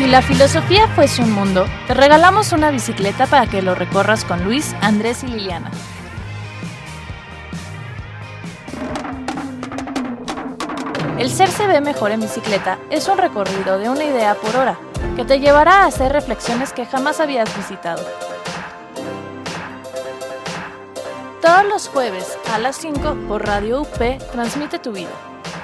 Si la filosofía fuese un mundo, te regalamos una bicicleta para que lo recorras con Luis, Andrés y Liliana. El ser se ve mejor en bicicleta es un recorrido de una idea por hora, que te llevará a hacer reflexiones que jamás habías visitado. Todos los jueves a las 5 por Radio UP transmite tu vida.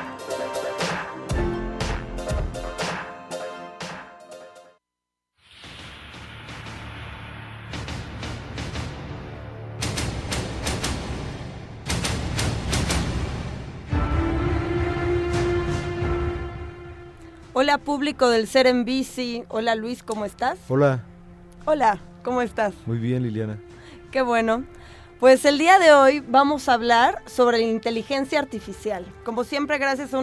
Hola público del Ser en Bici, hola Luis, ¿cómo estás? Hola. Hola, ¿cómo estás? Muy bien, Liliana. Qué bueno. Pues el día de hoy vamos a hablar sobre la inteligencia artificial. Como siempre, gracias a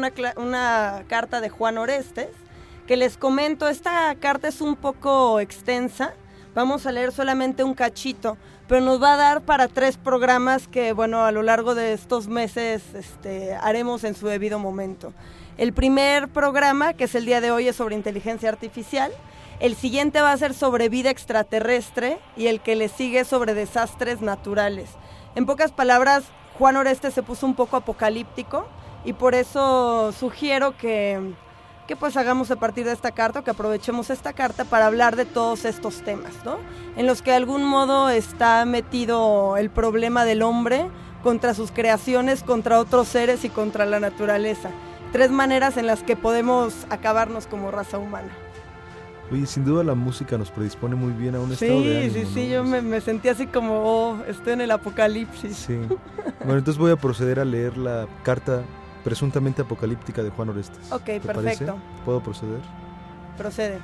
una carta de Juan Orestes, que les comento, esta carta es un poco extensa, vamos a leer solamente un cachito, pero nos va a dar para 3 programas que, bueno, a lo largo de estos meses haremos en su debido momento. El primer programa, que es el día de hoy, es sobre inteligencia artificial. El siguiente va a ser sobre vida extraterrestre y el que le sigue sobre desastres naturales. En pocas palabras, Juan Orestes se puso un poco apocalíptico y por eso sugiero que pues hagamos a partir de esta carta, que aprovechemos esta carta para hablar de todos estos temas, ¿no? En los que de algún modo está metido el problema del hombre contra sus creaciones, contra otros seres y contra la naturaleza. 3 maneras en las que podemos acabarnos como raza humana. Oye, sin duda la música nos predispone muy bien a un estado de ánimo, Sí, ¿no? yo me sentí así como, estoy en el apocalipsis. Sí. Bueno, entonces voy a proceder a leer la carta presuntamente apocalíptica de Juan Orestes. Ok, ¿Te perfecto. parece? ¿Puedo proceder? Procede.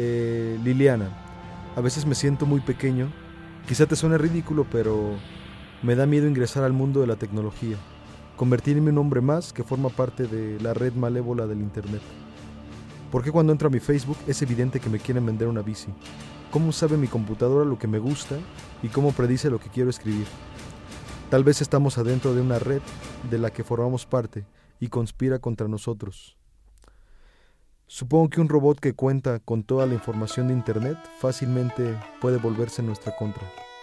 Liliana, a veces me siento muy pequeño. Quizá te suene ridículo, pero me da miedo ingresar al mundo de la tecnología. Convertirme en un hombre más que forma parte de la red malévola del internet. ¿Por qué cuando entro a mi Facebook es evidente que me quieren vender una bici? ¿Cómo sabe mi computadora lo que me gusta y cómo predice lo que quiero escribir? Tal vez estamos adentro de una red de la que formamos parte y conspira contra nosotros. Supongo que un robot que cuenta con toda la información de internet fácilmente puede volverse en nuestra contra.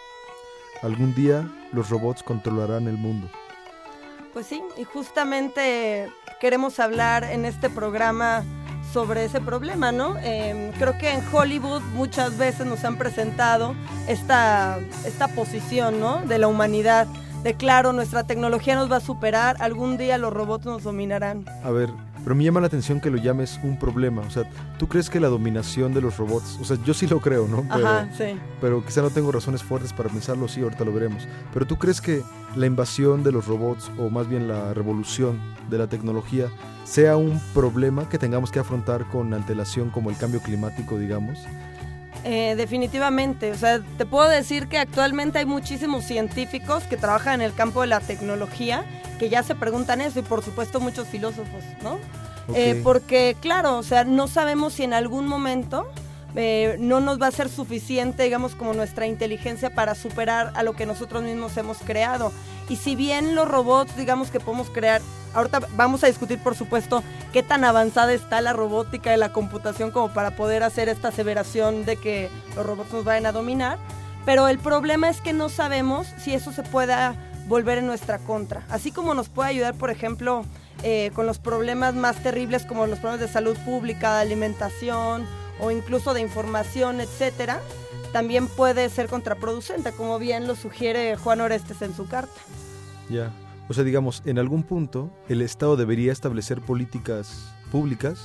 Algún día los robots controlarán el mundo. Pues sí, y justamente queremos hablar en este programa sobre ese problema, ¿no? Creo que en Hollywood muchas veces nos han presentado esta posición, ¿no? De la humanidad, de claro, nuestra tecnología nos va a superar, algún día los robots nos dominarán. A ver, pero me llama la atención que lo llames un problema, o sea, ¿tú crees que la dominación de los robots, o sea, yo sí lo creo, ¿no? Ajá, sí. Pero quizá no tengo razones fuertes para pensarlo, sí, ahorita lo veremos, pero ¿tú crees que la invasión de los robots, o más bien la revolución de la tecnología, sea un problema que tengamos que afrontar con antelación como el cambio climático, digamos? Definitivamente, o sea, te puedo decir que actualmente hay muchísimos científicos que trabajan en el campo de la tecnología que ya se preguntan eso y por supuesto muchos filósofos, ¿no? Okay. Porque claro, o sea, no sabemos si en algún momento no nos va a ser suficiente, digamos, como nuestra inteligencia para superar a lo que nosotros mismos hemos creado. Y si bien los robots, digamos, que podemos crear, ahorita vamos a discutir, por supuesto, qué tan avanzada está la robótica y la computación como para poder hacer esta aseveración de que los robots nos vayan a dominar, pero el problema es que no sabemos si eso se pueda volver en nuestra contra. Así como nos puede ayudar, por ejemplo, con los problemas más terribles como los problemas de salud pública, de alimentación o incluso de información, etcétera, también puede ser contraproducente, como bien lo sugiere Juan Orestes en su carta. Ya, o sea, digamos, en algún punto el Estado debería establecer políticas públicas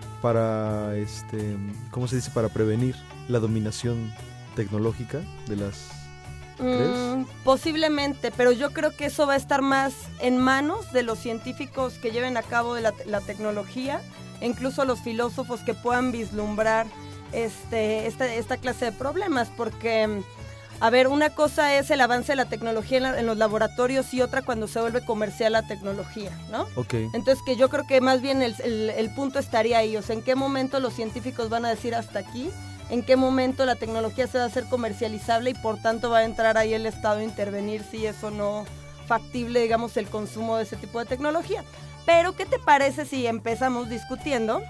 para, ¿cómo se dice?, para prevenir la dominación tecnológica de las... ¿Crees? Posiblemente, pero yo creo que eso va a estar más en manos de los científicos que lleven a cabo de la tecnología, e incluso los filósofos que puedan vislumbrar esta clase de problemas, porque, a ver, una cosa es el avance de la tecnología en los laboratorios y otra cuando se vuelve comercial la tecnología, ¿no? Okay. Entonces, que yo creo que más bien el punto estaría ahí, o sea, ¿en qué momento los científicos van a decir hasta aquí? ¿En qué momento la tecnología se va a hacer comercializable y por tanto va a entrar ahí el Estado a intervenir si eso no factible, digamos, el consumo de ese tipo de tecnología? Pero, ¿qué te parece si empezamos discutiendo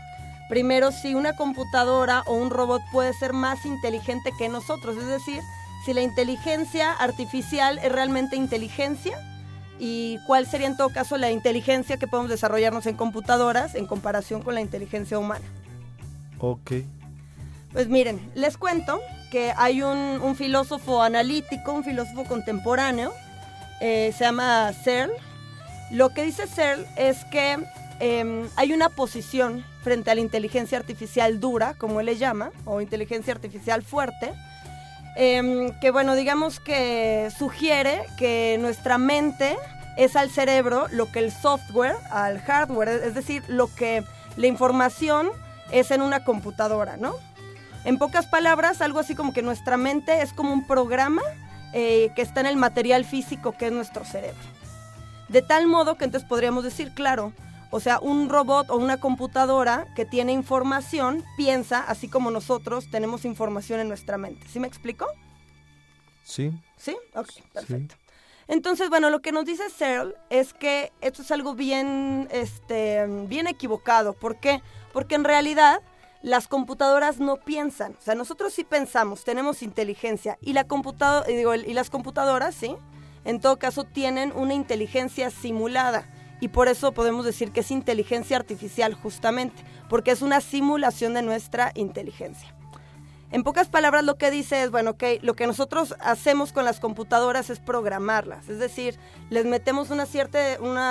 primero, si una computadora o un robot puede ser más inteligente que nosotros, es decir, si la inteligencia artificial es realmente inteligencia y cuál sería en todo caso la inteligencia que podemos desarrollarnos en computadoras en comparación con la inteligencia humana. Ok. Pues miren, les cuento que hay un filósofo analítico, un filósofo contemporáneo, se llama Searle. Lo que dice Searle es que hay una posición frente a la inteligencia artificial dura, como él le llama, o inteligencia artificial fuerte, que bueno, digamos que sugiere que nuestra mente es al cerebro lo que el software al hardware, es decir, lo que la información es en una computadora, ¿no? En pocas palabras, algo así como que nuestra mente es como un programa que está en el material físico que es nuestro cerebro. De tal modo que entonces podríamos decir, claro, o sea, un robot o una computadora que tiene información piensa así como nosotros tenemos información en nuestra mente. ¿Sí me explico? Sí. ¿Sí? Ok, perfecto. Sí. Entonces, bueno, lo que nos dice Searle es que esto es algo bien equivocado. ¿Por qué? Porque en realidad las computadoras no piensan. O sea, nosotros sí pensamos, tenemos inteligencia. Y las computadoras, sí, en todo caso tienen una inteligencia simulada. Y por eso podemos decir que es inteligencia artificial justamente, porque es una simulación de nuestra inteligencia. En pocas palabras lo que dice es, bueno, ok, lo que nosotros hacemos con las computadoras es programarlas, es decir, les metemos una cierta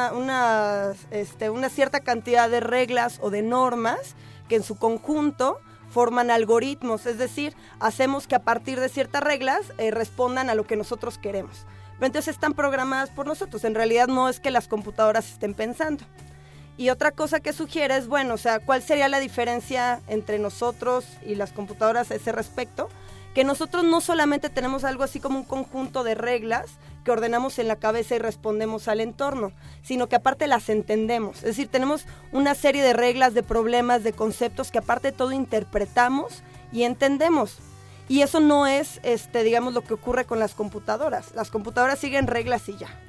cantidad de reglas o de normas que en su conjunto forman algoritmos, es decir, hacemos que a partir de ciertas reglas respondan a lo que nosotros queremos. Pero entonces están programadas por nosotros, en realidad no es que las computadoras estén pensando. Y otra cosa que sugiere es, bueno, o sea, ¿cuál sería la diferencia entre nosotros y las computadoras a ese respecto? Que nosotros no solamente tenemos algo así como un conjunto de reglas que ordenamos en la cabeza y respondemos al entorno, sino que aparte las entendemos. Es decir, tenemos una serie de reglas, de problemas, de conceptos que aparte de todo interpretamos y entendemos. Y eso no es, digamos, lo que ocurre con las computadoras. Las computadoras siguen reglas y ya.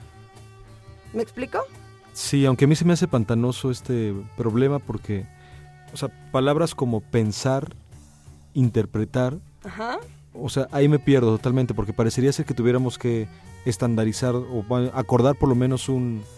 ¿Me explico? Sí, aunque a mí se me hace pantanoso este problema porque, o sea, palabras como pensar, interpretar, ajá, o sea, ahí me pierdo totalmente porque parecería ser que tuviéramos que estandarizar o acordar por lo menos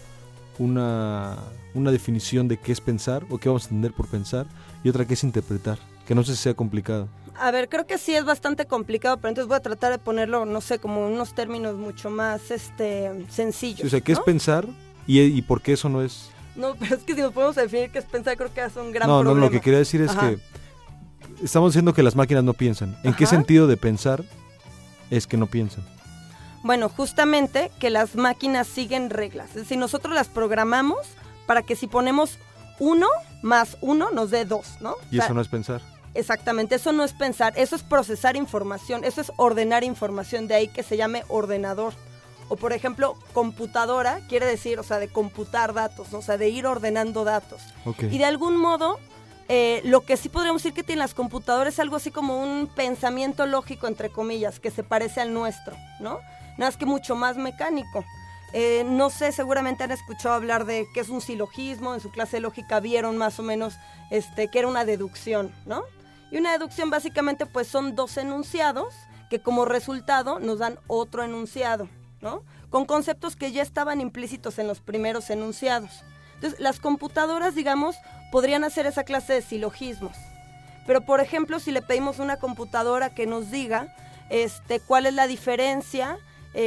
una definición de qué es pensar o qué vamos a entender por pensar y otra que es interpretar, que no sé si sea complicado. A ver, creo que sí es bastante complicado, pero entonces voy a tratar de ponerlo, no sé, como unos términos mucho más sencillos. Sí, o sea, ¿qué ¿no? es pensar y por qué eso no es? No, pero es que si nos podemos definir qué es pensar, creo que es un gran problema. No, lo que quería decir es ajá, que estamos diciendo que las máquinas no piensan. ¿En ajá, qué sentido de pensar es que no piensan? Bueno, justamente que las máquinas siguen reglas. Es decir, nosotros las programamos para que si ponemos 1 más 1 nos dé 2, ¿no? Y eso no es pensar. Exactamente, eso no es pensar, eso es procesar información, eso es ordenar información, de ahí que se llame ordenador. O por ejemplo, computadora quiere decir, o sea, de computar datos, ¿no? O sea, de ir ordenando datos. Okay. Y de algún modo, lo que sí podríamos decir que tienen las computadoras es algo así como un pensamiento lógico, entre comillas, que se parece al nuestro, ¿no? Nada más que mucho más mecánico. No sé, seguramente han escuchado hablar de qué es un silogismo, en su clase de lógica vieron más o menos que era una deducción, ¿no? Y una deducción básicamente pues son dos enunciados que como resultado nos dan otro enunciado, ¿no? Con conceptos que ya estaban implícitos en los primeros enunciados. Entonces, las computadoras, digamos, podrían hacer esa clase de silogismos. Pero, por ejemplo, si le pedimos a una computadora que nos diga cuál es la diferencia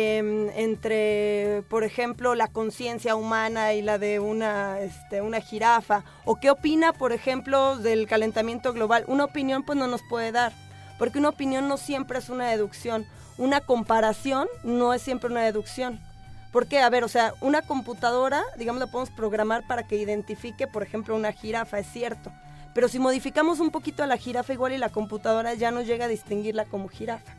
entre, por ejemplo, la conciencia humana y la de una jirafa, o qué opina, por ejemplo, del calentamiento global, una opinión pues no nos puede dar, porque una opinión no siempre es una deducción, una comparación no es siempre una deducción. Porque, a ver, o sea, una computadora, digamos, la podemos programar para que identifique, por ejemplo, una jirafa, es cierto, pero si modificamos un poquito a la jirafa igual y la computadora ya no llega a distinguirla como jirafa,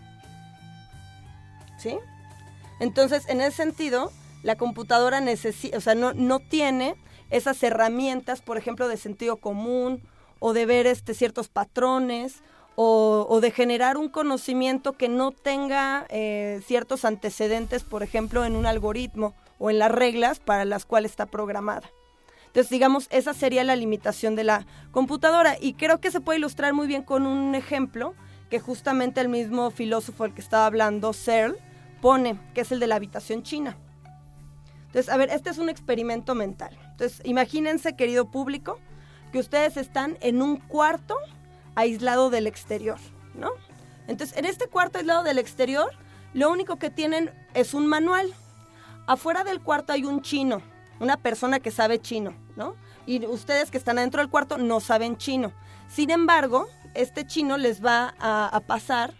¿sí? Entonces, en ese sentido, la computadora no tiene esas herramientas, por ejemplo, de sentido común o de ver ciertos patrones o de generar un conocimiento que no tenga ciertos antecedentes, por ejemplo, en un algoritmo o en las reglas para las cuales está programada. Entonces, digamos, esa sería la limitación de la computadora. Y creo que se puede ilustrar muy bien con un ejemplo que justamente el mismo filósofo del que estaba hablando, Searle, pone, que es el de la habitación china. Entonces, a ver, este es un experimento mental. Entonces, imagínense, querido público, que ustedes están en un cuarto aislado del exterior, ¿no? Entonces, en este cuarto aislado del exterior, lo único que tienen es un manual. Afuera del cuarto hay un chino, una persona que sabe chino, ¿no? Y ustedes que están adentro del cuarto no saben chino. Sin embargo, este chino les va a pasar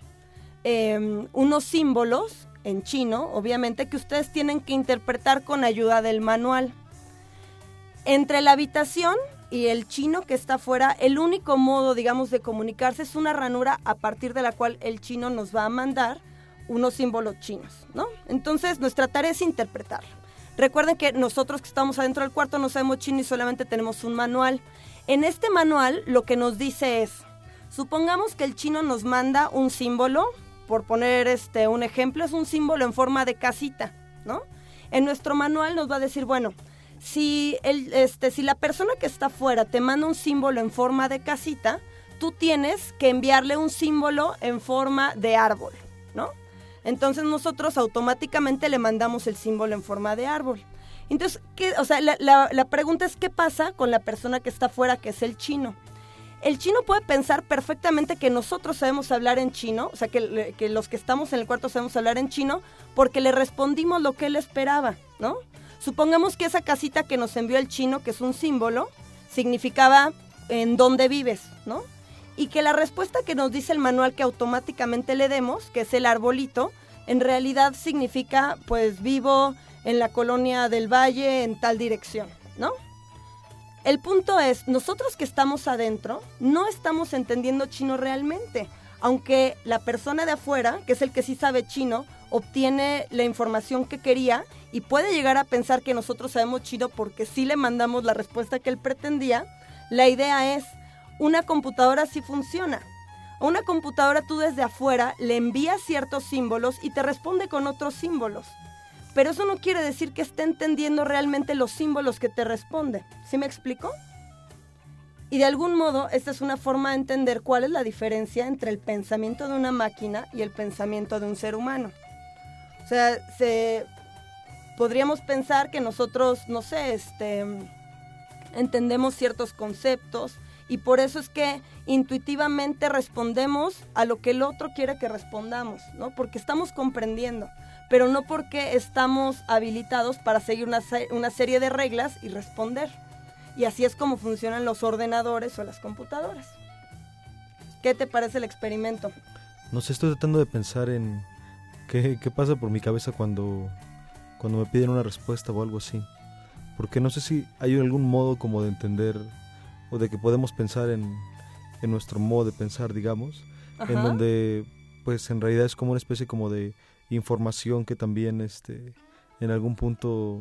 unos símbolos en chino, obviamente, que ustedes tienen que interpretar con ayuda del manual. Entre la habitación y el chino que está afuera, el único modo, digamos, de comunicarse es una ranura a partir de la cual el chino nos va a mandar unos símbolos chinos, ¿no? Entonces, nuestra tarea es interpretarlo. Recuerden que nosotros que estamos adentro del cuarto no sabemos chino y solamente tenemos un manual. En este manual lo que nos dice es, supongamos que el chino nos manda un símbolo, por poner un ejemplo, es un símbolo en forma de casita, ¿no? En nuestro manual nos va a decir, bueno, si la persona que está afuera te manda un símbolo en forma de casita, tú tienes que enviarle un símbolo en forma de árbol, ¿no? Entonces nosotros automáticamente le mandamos el símbolo en forma de árbol. Entonces, la pregunta es, ¿qué pasa con la persona que está afuera, que es el chino? El chino puede pensar perfectamente que nosotros sabemos hablar en chino, o sea, que los que estamos en el cuarto sabemos hablar en chino, porque le respondimos lo que él esperaba, ¿no? Supongamos que esa casita que nos envió el chino, que es un símbolo, significaba en dónde vives, ¿no? Y que la respuesta que nos dice el manual que automáticamente le demos, que es el arbolito, en realidad significa, pues, vivo en la colonia del Valle en tal dirección, ¿no? El punto es, nosotros que estamos adentro, no estamos entendiendo chino realmente, aunque la persona de afuera, que es el que sí sabe chino, obtiene la información que quería y puede llegar a pensar que nosotros sabemos chino porque sí le mandamos la respuesta que él pretendía. La idea es, una computadora sí funciona. A una computadora tú desde afuera le envías ciertos símbolos y te responde con otros símbolos. Pero eso no quiere decir que esté entendiendo realmente los símbolos que te responde. ¿Sí me explico? Y de algún modo, esta es una forma de entender cuál es la diferencia entre el pensamiento de una máquina y el pensamiento de un ser humano. O sea, podríamos pensar que nosotros, no sé, entendemos ciertos conceptos y por eso es que intuitivamente respondemos a lo que el otro quiere que respondamos, ¿no? Porque estamos comprendiendo, pero no porque estamos habilitados para seguir una serie de reglas y responder. Y así es como funcionan los ordenadores o las computadoras. ¿Qué te parece el experimento? No sé, estoy tratando de pensar en qué pasa por mi cabeza cuando me piden una respuesta o algo así. Porque no sé si hay algún modo como de entender o de que podemos pensar en nuestro modo de pensar, digamos. Ajá. En donde pues en realidad es como una especie como de información que también en algún punto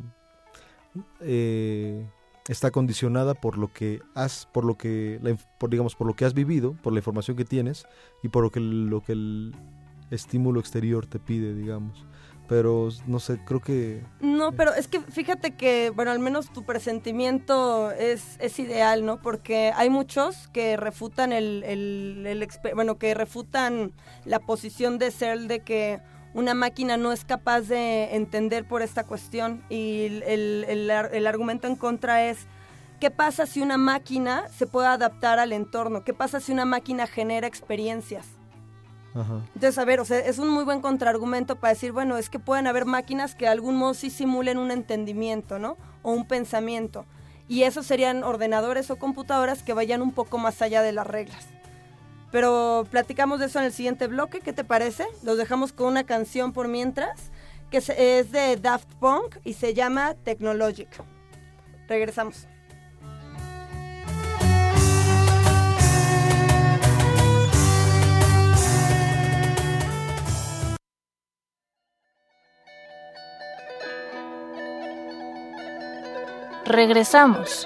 está condicionada por lo que has vivido, por la información que tienes y por lo que el estímulo exterior te pide, digamos. Pero no sé, creo que... No, pero es que fíjate que, bueno, al menos tu presentimiento es ideal, ¿no? Porque hay muchos que refutan que refutan la posición de Searle de que una máquina no es capaz de entender por esta cuestión, y el argumento en contra es, ¿qué pasa si una máquina se puede adaptar al entorno? ¿Qué pasa si una máquina genera experiencias? Ajá. Entonces, a ver, o sea, es un muy buen contraargumento para decir, bueno, es que pueden haber máquinas que de algún modo sí simulen un entendimiento, ¿no? O un pensamiento. Y esos serían ordenadores o computadoras que vayan un poco más allá de las reglas. Pero platicamos de eso en el siguiente bloque, ¿qué te parece? Los dejamos con una canción por mientras, que es de Daft Punk y se llama Technologic. Regresamos. Regresamos.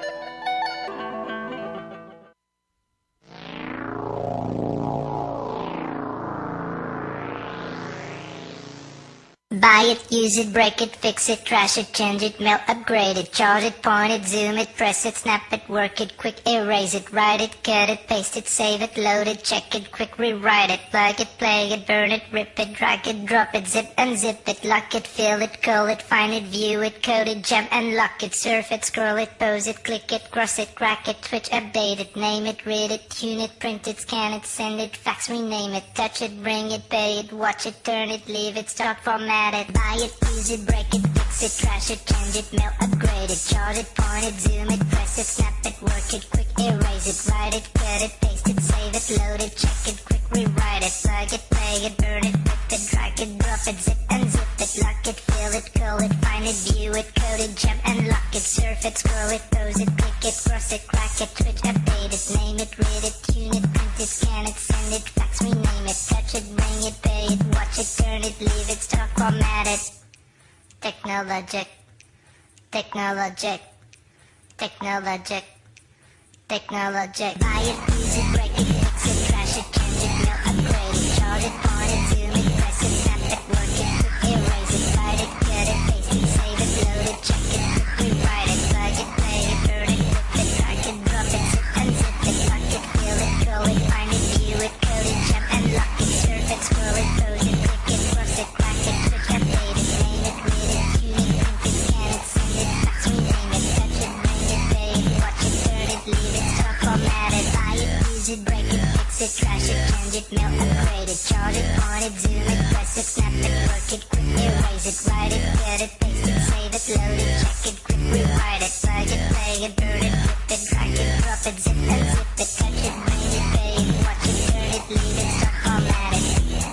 Buy it, use it, break it, fix it, trash it, change it, mail, upgrade it, charge it, point it, zoom it, press it, snap it, work it, quick erase it, write it, cut it, paste it, save it, load it, check it, quick rewrite it, plug it, play it, burn it, rip it, drag it, drop it, zip unzip it, lock it, fill it, call it, find it, view it, code it, jump and lock it, surf it, scroll it, pose it, click it, cross it, crack it, twitch, update it, name it, read it, tune it, print it, scan it, send it, fax, rename it, touch it, bring it, pay it, watch it, turn it, leave it, start, format it, buy it, use it, break it, fix it, trash it, change it, mail, upgrade it, charge it, point it, zoom it, press it, snap it, work it, quick erase it, write it, cut it, paste it, save it, load it, check it, quick rewrite it, plug it, play it, burn it, rip it, drag it, drop it, zip unzip it, lock it, fill it, call it, find it, view it, code it, jump and lock it, surf it, scroll it, pose it, click it, cross it, crack it, twitch, update it, name it, read it, tune it, print it, scan it, send it, fax, rename it, touch it, bring it, pay it, watch it, turn it, leave it, start, format it. Technologic, technologic, technologic, technologic. Buy it, use it, break it, fix it, trash it, change it, mail, upgrade it, charge it, point it, zoom it, press it, snap it, work it, quick erase it, write it, cut it, paste it, save it, load it, check it, quick rewrite it, plug it, play it, burn it, rip it, drag it, drop it, zip unzip it, lock it, fill it, call it, find it, view it, code it, jump and lock it, surf it, scroll it, pose it, click it, cross it, crack it, twitch, update it, name it, read it, tune it, print it, scan it, send it, fax, rename it, touch it, bring it, pay it, watch it, turn it, leave it, start, format it, buy it, use it, break it, fix it, trash it, change it, mail, upgrade it, charge it, point it, zoom it, press it, snap it, work it, quick erase it, write it, cut it, paste it, save it, load it, check it, quick rewrite it, plug it, play it, burn it, rip it, drag it, drop it, zip unzip it, touch it, bring it, pay it, watch it, turn it, leave it, start, format it.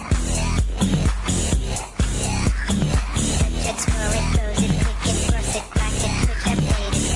Touch it, scroll it, pose it, click it, cross it, crack it, twitch, update it.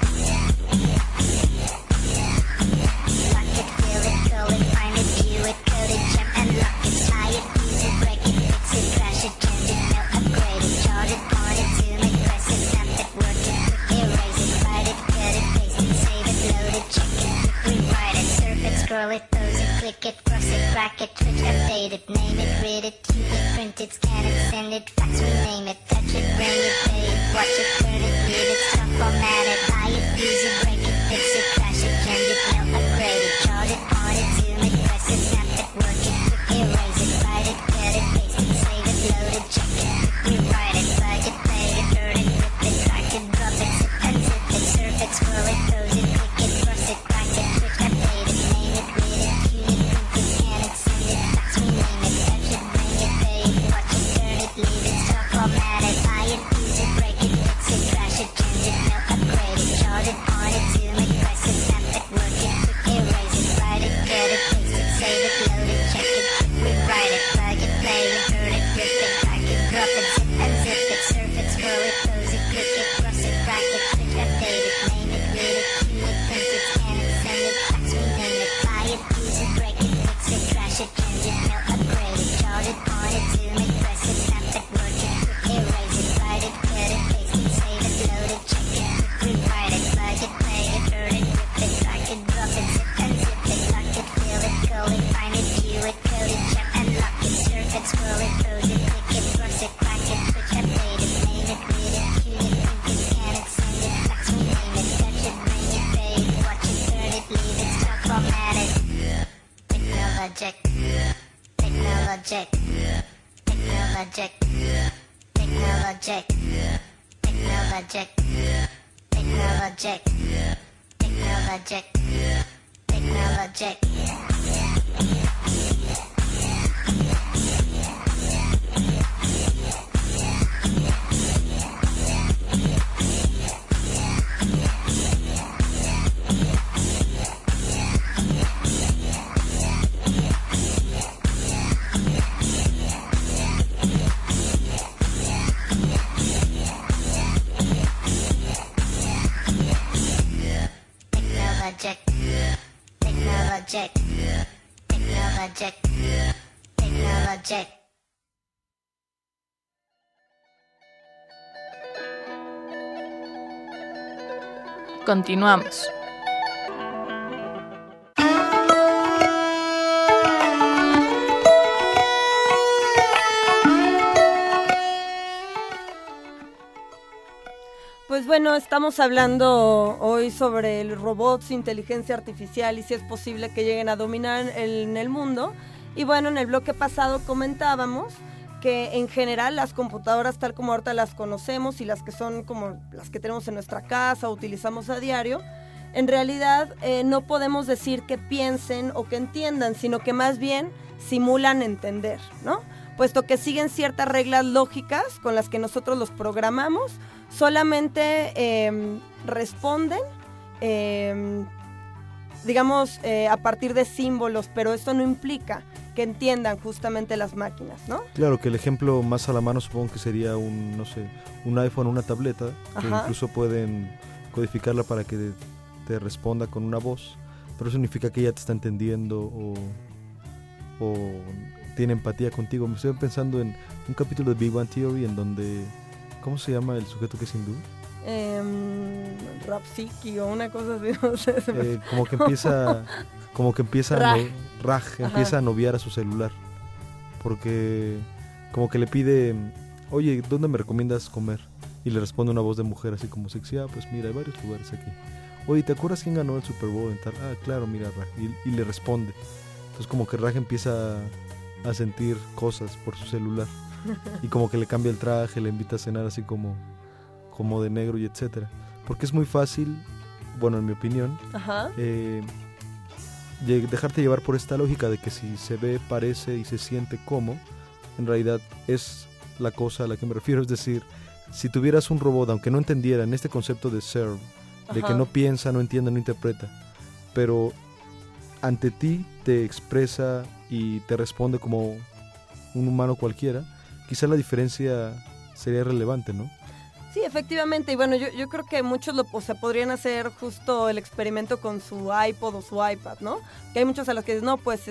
Lock it, fill it, call it, find it, view it, code it, jump and lock it, tie it, use it, break it, fix it, trash it, change it, mail, upgrade it, charge it, point it, zoom it, press it, snap it, work it, quick erase it, write it, cut it, paste it, save it, load it, check it, quick rewrite it, surf it, scroll it, pose it, click it, cross it, crack it, twitch, update it, name it, read it, tune it, print it, scan it, send it, fax, rename it, touch it, bring it, pay it, watch it, turn it, leave it, stop, format it, buy it, use it, break it, fix it, trash it, change it, mail, upgrade it, charge it, point it, zoom it, press it, snap it, work it, quick erase it, write it, cut it, paste it, save it, load it, check it, quick rewrite it, plug it, play it, burn it, rip it, drag it, drop it, zip unzip it, surf it, scroll it, pose it, click it, cross it, crack it, twitch, update it, name it, read it, tune it, print it, scan it, send it, fax, rename it, touch it, bring it, pay it, watch it, turn it, leave it, start, format it, buy it, use it, break it, fix it, trash it, change it, mail, upgrade it, charge it, point it, zoom it, press it, snap it, work it, quick erase it, write it, cut it, paste it, save it, load it, check it, quick rewrite it, plug it, play it, burn it, rip it, drag it, drop it, zip unzip it, surf it, scroll it, pose it, click it, cross it, crack it, twitch, update it, name it, read it, tune it, print it, scan it, send it, fax, rename it, buy it, use it, break it, fix it, trash it, change it, mail, upgrade it, charge it, point it, zoom it, press it, snap it, work it, quick erase it, write it, cut it, paste it, save it, load it, check it, quick rewrite it, plug it, play it, burn it, rip it, drag it, drop it, zip unzip it, lock it, fill it, call it, find it, view it, code it, jump and lock it, surf it, scroll it, pose it, click it, cross it, crack it, twitch, update it, name it, read it, tune it, print it, scan it, send it, fax, rename it, touch it, bring it, pay it, watch it, turn it, leave it, start, format it. Technologic, technologic, technologic, technologic, technologic, technologic, technologic, technologic. Technologic, technologic, technologic. Continuamos. Pues bueno, estamos hablando hoy sobre el robots, inteligencia artificial y si es posible que lleguen a dominar en el mundo. Y bueno, en el bloque pasado comentábamos que en general las computadoras tal como ahorita las conocemos y las que son como las que tenemos en nuestra casa o utilizamos a diario, en realidad no podemos decir que piensen o que entiendan, sino que más bien simulan entender, ¿no? Puesto que siguen ciertas reglas lógicas con las que nosotros los programamos, solamente responden, a partir de símbolos, pero esto no implica que entiendan justamente las máquinas, ¿no? Claro, que el ejemplo más a la mano supongo que sería un iPhone o una tableta, que incluso pueden codificarla para que te responda con una voz, pero eso significa que ella te está entendiendo o tiene empatía contigo. Me estoy pensando en un capítulo de Big Bang Theory en donde, ¿cómo se llama el sujeto que es hindú? Rafsiki o una cosa así, no sé. Como que empieza Raj empieza a noviar a su celular, porque como que le pide, oye, ¿dónde me recomiendas comer? Y le responde una voz de mujer así como sexy, pues mira, hay varios lugares aquí. Oye, ¿te acuerdas quién ganó el Super Bowl en tal? Claro, mira, Raj. Y le responde. Entonces como que Raj empieza a sentir cosas por su celular y como que le cambia el traje, le invita a cenar así como de negro y etcétera, porque es muy fácil, bueno, en mi opinión, dejarte llevar por esta lógica de que si se ve, parece y se siente como, en realidad es la cosa a la que me refiero. Es decir, si tuvieras un robot, aunque no entendiera en este concepto de serve, de que no piensa, no entiende, no interpreta, pero ante ti te expresa y te responde como un humano cualquiera, quizá la diferencia sería relevante, ¿no? Sí, efectivamente, y bueno, yo creo que muchos podrían hacer justo el experimento con su iPod o su iPad, ¿no? Que hay muchos a los que dicen, no, pues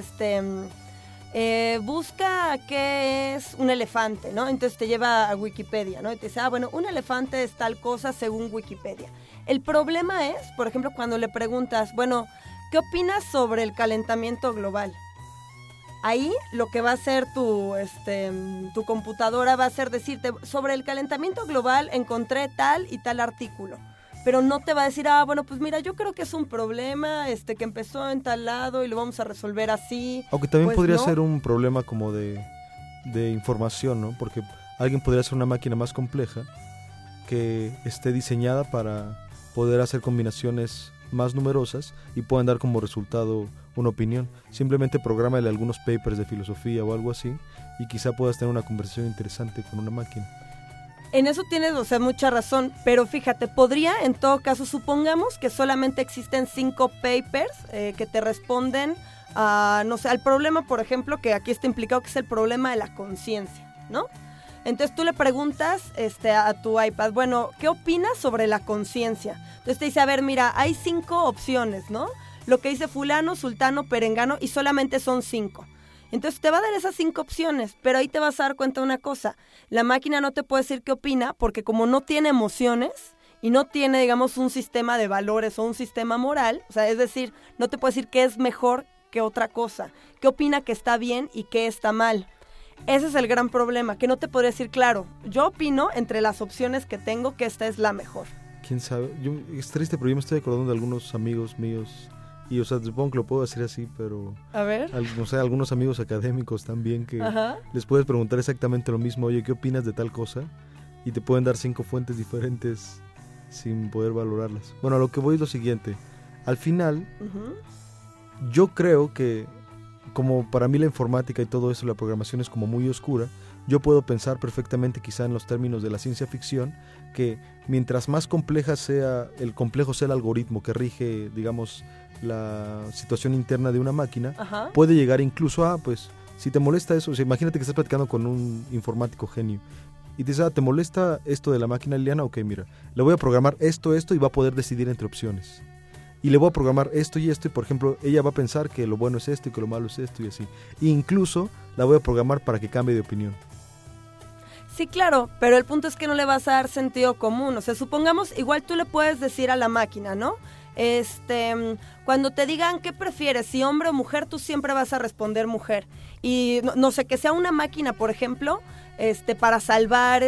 busca qué es un elefante, ¿no? Entonces te lleva a Wikipedia, ¿no? Y te dice, bueno, un elefante es tal cosa según Wikipedia. El problema es, por ejemplo, cuando le preguntas, bueno, ¿qué opinas sobre el calentamiento global? Ahí lo que va a hacer tu computadora va a ser decirte, sobre el calentamiento global encontré tal y tal artículo. Pero no te va a decir, bueno, pues mira, yo creo que es un problema que empezó en tal lado y lo vamos a resolver así. Aunque también pues podría no. ser un problema como de información, ¿no? Porque alguien podría hacer una máquina más compleja que esté diseñada para poder hacer combinaciones más numerosas y puedan dar como resultado una opinión. Simplemente prográmale algunos papers de filosofía o algo así y quizá puedas tener una conversación interesante con una máquina. En eso tienes, mucha razón, pero fíjate, podría, en todo caso, supongamos que solamente existen 5 papers que te responden al problema, por ejemplo, que aquí está implicado, que es el problema de la conciencia, ¿no? Entonces tú le preguntas a tu iPad, bueno, ¿qué opinas sobre la conciencia? Entonces te dice, a ver, mira, hay 5 opciones, ¿no? Lo que dice fulano, sultano, perengano, y solamente son 5. Entonces te va a dar esas 5 opciones, pero ahí te vas a dar cuenta de una cosa. La máquina no te puede decir qué opina, porque como no tiene emociones y no tiene, digamos, un sistema de valores o un sistema moral, es decir, no te puede decir qué es mejor que otra cosa, qué opina que está bien y qué está mal. Ese es el gran problema, que no te podría decir, claro, yo opino entre las opciones que tengo que esta es la mejor. ¿Quién sabe? Es triste, pero yo me estoy acordando de algunos amigos míos, y supongo que lo puedo decir así, pero... A ver. Algunos amigos académicos también que les puedes preguntar exactamente lo mismo, oye, ¿qué opinas de tal cosa? Y te pueden dar 5 fuentes diferentes sin poder valorarlas. Bueno, a lo que voy es lo siguiente. Al final, yo creo que, como para mí la informática y todo eso, la programación es como muy oscura, yo puedo pensar perfectamente quizá en los términos de la ciencia ficción, que mientras más complejo sea el algoritmo que rige, digamos, la situación interna de una máquina, puede llegar incluso a, pues, si te molesta eso, imagínate que estás platicando con un informático genio y te dice, ¿te molesta esto de la máquina, Liliana? Ok, mira, le voy a programar esto y va a poder decidir entre opciones. Y le voy a programar esto y por ejemplo, ella va a pensar que lo bueno es esto y que lo malo es esto y así. E incluso la voy a programar para que cambie de opinión. Sí, claro, pero el punto es que no le vas a dar sentido común. Supongamos, igual tú le puedes decir a la máquina, ¿no? Cuando te digan qué prefieres, si hombre o mujer, tú siempre vas a responder mujer. Y no sé, que sea una máquina, por ejemplo, para salvar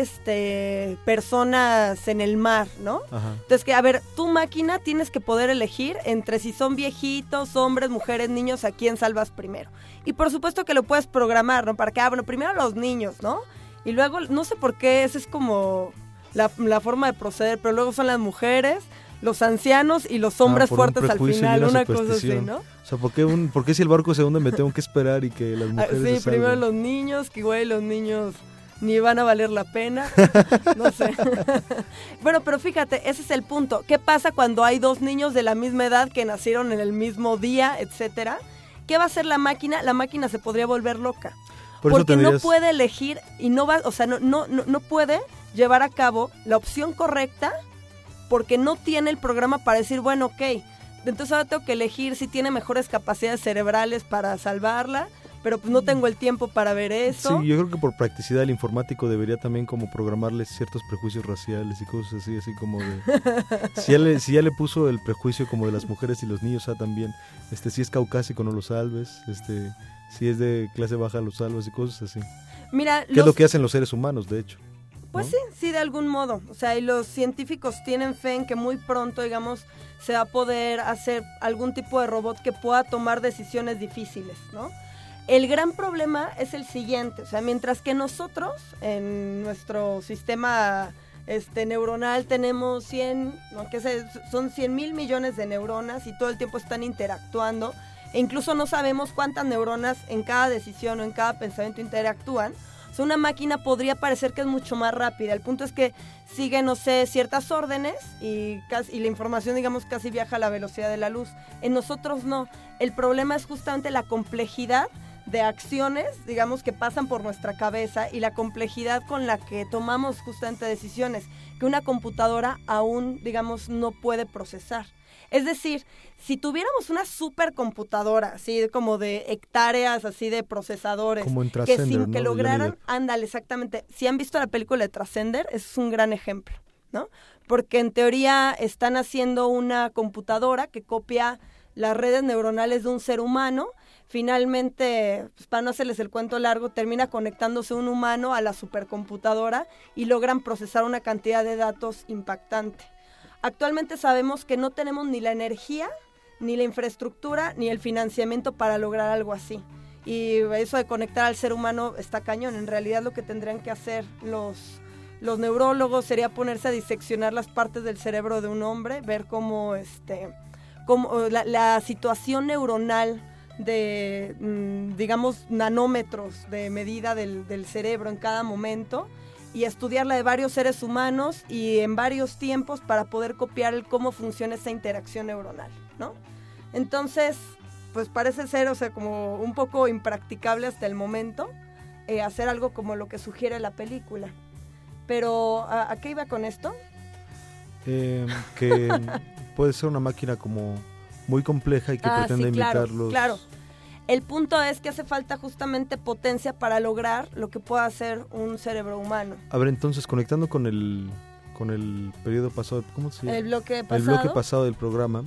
personas en el mar, ¿no? Ajá. Entonces, que a ver, tu máquina tienes que poder elegir entre si son viejitos, hombres, mujeres, niños, a quién salvas primero. Y por supuesto que lo puedes programar, ¿no? Para que, bueno, primero los niños, ¿no? Y luego, no sé por qué, esa es como la forma de proceder, pero luego son las mujeres, los ancianos y los hombres por un fuertes al prejuicio y final, una cosa así, superstición. ¿no? O sea, ¿por qué si el barco se hunde me tengo que esperar y que las mujeres Sí, se salven? primero los niños, que güey, los niños ni van a valer la pena, no sé. Bueno, pero fíjate, ese es el punto. ¿Qué pasa cuando hay dos niños de la misma edad que nacieron en el mismo día, etcétera? ¿Qué va a hacer la máquina? La máquina se podría volver loca. Por eso Porque tendrías- no puede elegir y no va, o sea, no puede llevar a cabo la opción correcta porque no tiene el programa para decir, bueno, ok, entonces ahora tengo que elegir si tiene mejores capacidades cerebrales para salvarla, pero pues no tengo el tiempo para ver eso. Sí, yo creo que por practicidad el informático debería también como programarles ciertos prejuicios raciales y cosas así como de... si ya le puso el prejuicio como de las mujeres y los niños, también, si es caucásico no lo salves, si es de clase baja lo salvas y cosas así. Mira, Que es lo que hacen los seres humanos, de hecho. Pues ¿no? sí, de algún modo. O sea, y los científicos tienen fe en que muy pronto, digamos, se va a poder hacer algún tipo de robot que pueda tomar decisiones difíciles, ¿no? El gran problema es el siguiente, o sea, mientras que nosotros en nuestro sistema neuronal tenemos 100, ¿no? Son 100,000 millones de neuronas y todo el tiempo están interactuando, e incluso no sabemos cuántas neuronas en cada decisión o en cada pensamiento interactúan. O sea, una máquina podría parecer que es mucho más rápida. El punto es que sigue, no sé, ciertas órdenes y la información, digamos, casi viaja a la velocidad de la luz. En nosotros no. El problema es justamente la complejidad de acciones, digamos, que pasan por nuestra cabeza y la complejidad con la que tomamos justamente decisiones que una computadora aún, digamos, no puede procesar. Es decir, si tuviéramos una supercomputadora, así como de hectáreas, así de procesadores, Como en que Transcender, sin ¿no? que De lograran, Johnny Depp. ándale, exactamente. Si han visto la película de Transcender, ese es un gran ejemplo, ¿no? Porque en teoría están haciendo una computadora que copia las redes neuronales de un ser humano. Finalmente, pues, para no hacerles el cuento largo, termina conectándose un humano a la supercomputadora y logran procesar una cantidad de datos impactante. Actualmente sabemos que no tenemos ni la energía, ni la infraestructura, ni el financiamiento para lograr algo así. Y eso de conectar al ser humano está cañón. En realidad lo que tendrían que hacer los neurólogos sería ponerse a diseccionar las partes del cerebro de un hombre, ver cómo la situación neuronal de, digamos, nanómetros de medida del cerebro en cada momento, y estudiarla de varios seres humanos y en varios tiempos para poder copiar cómo funciona esa interacción neuronal, ¿no? Entonces, pues parece ser, o sea, como un poco impracticable hasta el momento hacer algo como lo que sugiere la película. Pero, ¿a qué iba con esto? Que puede ser una máquina como muy compleja y que pretende sí, claro, imitar los... claro. El punto es que hace falta justamente potencia para lograr lo que pueda hacer un cerebro humano. A ver, entonces, conectando con el periodo pasado, ¿cómo se llama? El bloque pasado. El bloque pasado del programa,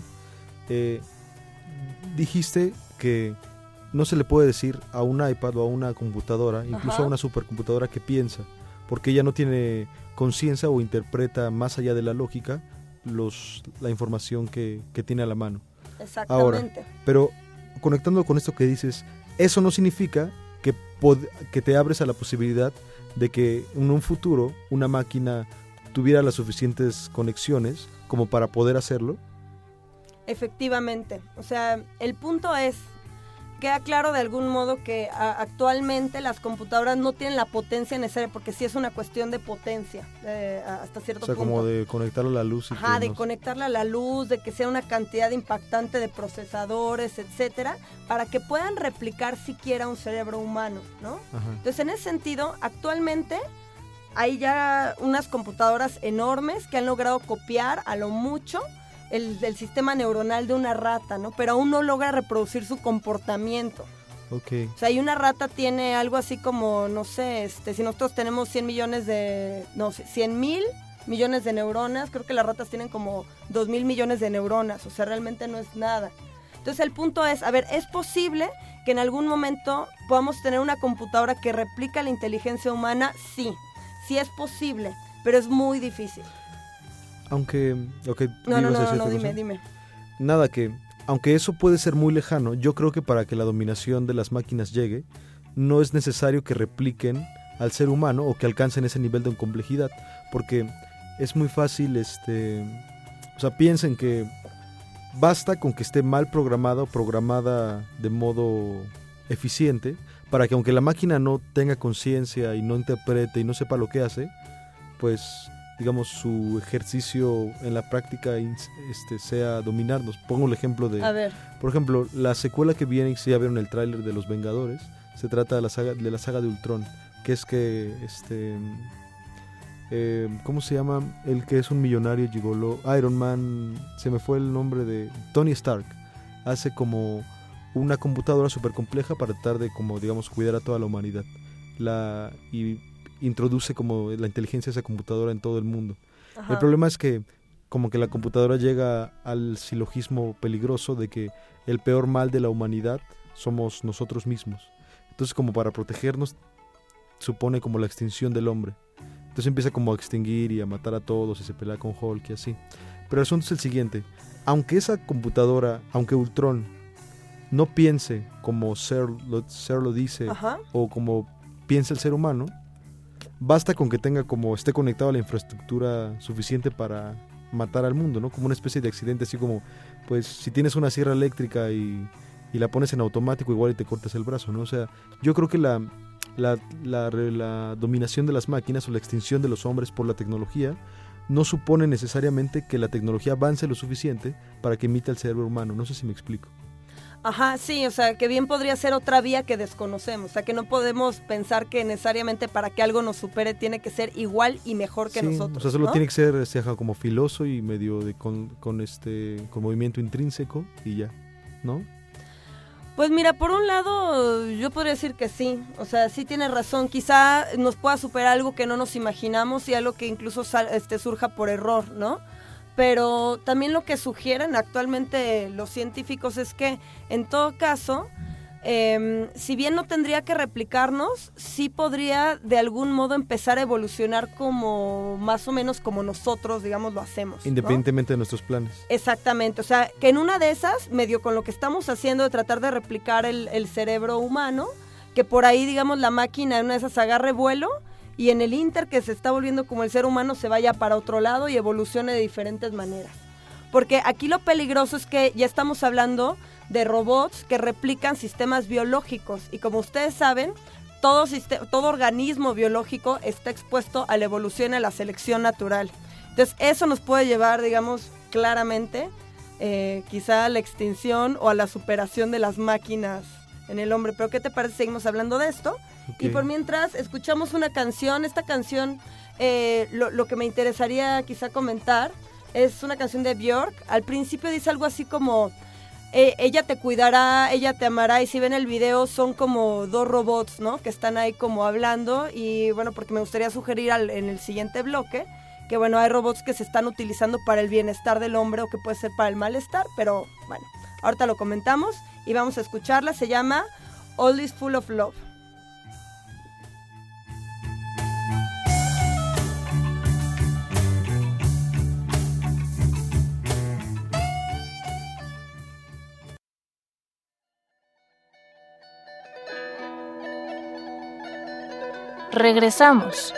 dijiste que no se le puede decir a un iPad o a una computadora, incluso Ajá. a una supercomputadora, que piensa, porque ella no tiene conciencia o interpreta más allá de la lógica la información que tiene a la mano. Exactamente. Ahora, pero conectando con esto que dices, eso no significa que te abres a la posibilidad de que en un futuro una máquina tuviera las suficientes conexiones como para poder hacerlo. Efectivamente. O sea, el punto es, queda claro de algún modo que actualmente las computadoras no tienen la potencia necesaria, porque sí es una cuestión de potencia hasta cierto O sea, punto. como de conectarlo a la luz. Ajá, de no- conectarla a la luz, de que sea una cantidad impactante de procesadores, etcétera, para que puedan replicar siquiera un cerebro humano, ¿no? Ajá. Entonces, en ese sentido, actualmente hay ya unas computadoras enormes que han logrado copiar a lo mucho el sistema neuronal de una rata, ¿no? Pero aún no logra reproducir su comportamiento. Ok. O sea, y una rata tiene algo así como, no sé, si nosotros tenemos 100 millones de, no sé, 100,000 millones de neuronas, creo que las ratas tienen como 2,000 millones de neuronas, o sea, realmente no es nada. Entonces el punto es, a ver, ¿es posible que en algún momento podamos tener una computadora que replica la inteligencia humana? Sí, sí es posible, pero es muy difícil. Aunque, No, dime. Nada, que aunque eso puede ser muy lejano, yo creo que para que la dominación de las máquinas llegue, no es necesario que repliquen al ser humano o que alcancen ese nivel de complejidad, porque es muy fácil, o sea, piensen que basta con que esté mal programada o programada de modo eficiente para que aunque la máquina no tenga conciencia y no interprete y no sepa lo que hace, pues digamos su ejercicio en la práctica sea dominarnos. Pongo el ejemplo de, A ver, por ejemplo, la secuela que viene, si ya vieron el tráiler de Los Vengadores, se trata de la saga de Ultron, que es que ¿cómo se llama? El que es un millonario gigolo, Iron Man, se me fue el nombre de Tony Stark, hace como una computadora súper compleja para tratar de, como digamos, cuidar a toda la humanidad. Y introduce como la inteligencia de esa computadora en todo el mundo. ajá. El problema es que como que la computadora llega al silogismo peligroso de que el peor mal de la humanidad somos nosotros mismos. Entonces, como para protegernos, supone como la extinción del hombre. Entonces empieza como a extinguir y a matar a todos y se pelea con Hulk y así. Pero el asunto es el siguiente: aunque esa computadora, aunque Ultron no piense como Ser lo dice, Ajá. o como piensa el ser humano, basta con que tenga como esté conectado a la infraestructura suficiente para matar al mundo, ¿no? Como una especie de accidente, así como, pues, si tienes una sierra eléctrica y la pones en automático, igual y te cortas el brazo, ¿no? O sea, yo creo que la dominación de las máquinas o la extinción de los hombres por la tecnología no supone necesariamente que la tecnología avance lo suficiente para que imite al cerebro humano. No sé si me explico. Ajá, sí, o sea, que bien podría ser otra vía que desconocemos, o sea, que no podemos pensar que necesariamente para que algo nos supere tiene que ser igual y mejor que Sí, nosotros, o sea, solo ¿no? tiene que ser como filoso y medio con movimiento intrínseco y ya, ¿no? Pues mira, por un lado yo podría decir que sí, o sea, sí tienes razón, quizá nos pueda superar algo que no nos imaginamos y algo que incluso surja por error, ¿no? Pero también lo que sugieren actualmente los científicos es que en todo caso, si bien no tendría que replicarnos, sí podría de algún modo empezar a evolucionar como más o menos como nosotros, digamos, lo hacemos, ¿no? Independientemente de nuestros planes. Exactamente, o sea, que en una de esas, medio con lo que estamos haciendo de tratar de replicar el cerebro humano, que por ahí, digamos, la máquina en una de esas agarre vuelo y en el inter que se está volviendo como el ser humano se vaya para otro lado y evolucione de diferentes maneras. Porque aquí lo peligroso es que ya estamos hablando de robots que replican sistemas biológicos y como ustedes saben, todo organismo biológico está expuesto a la evolución y a la selección natural. Entonces eso nos puede llevar, digamos, claramente quizá a la extinción o a la superación de las máquinas en el hombre. Pero ¿qué te parece? Seguimos hablando de esto. Okay. Y por mientras escuchamos una canción. Esta canción, lo que me interesaría quizá comentar es una canción de Björk. Al principio dice algo así como ella te cuidará, ella te amará, y si ven el video son como dos robots, ¿no? Que están ahí como hablando, y bueno, porque me gustaría sugerir en el siguiente bloque que bueno, hay robots que se están utilizando para el bienestar del hombre o que puede ser para el malestar, pero bueno, ahorita lo comentamos y vamos a escucharla. Se llama All Is Full of Love. Regresamos.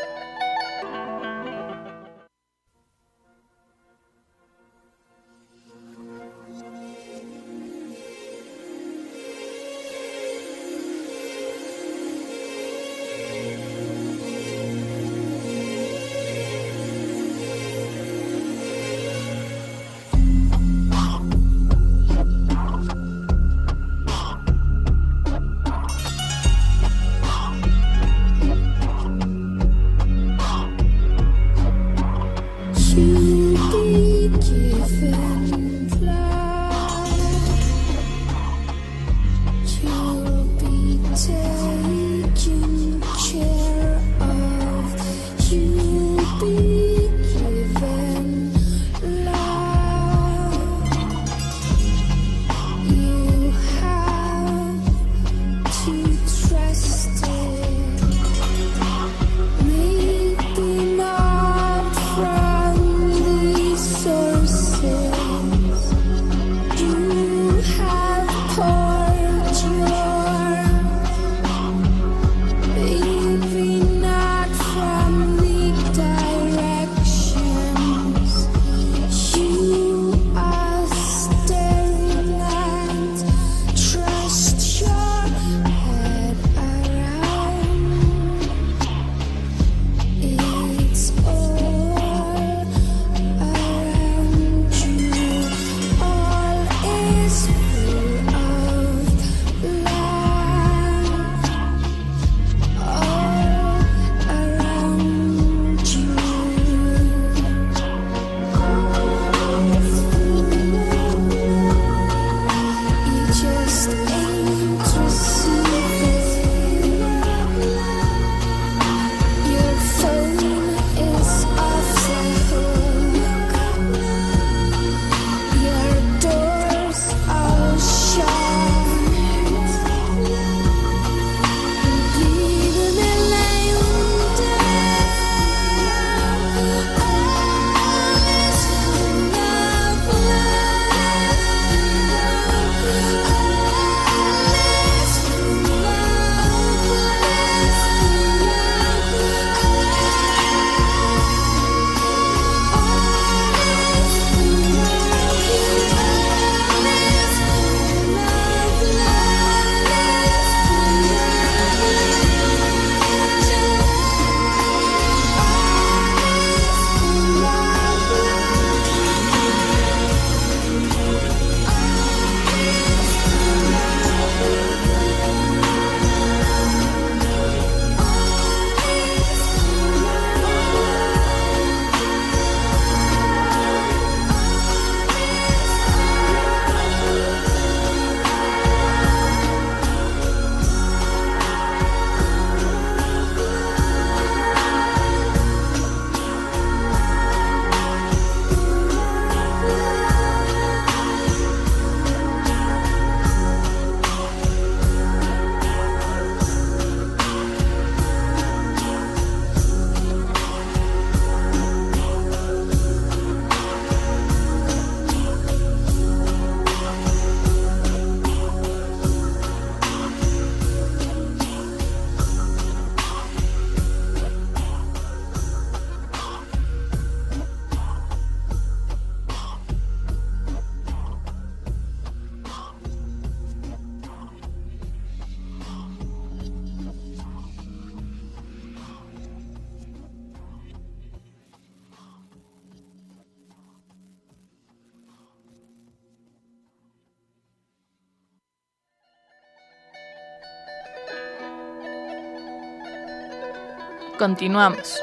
Continuamos.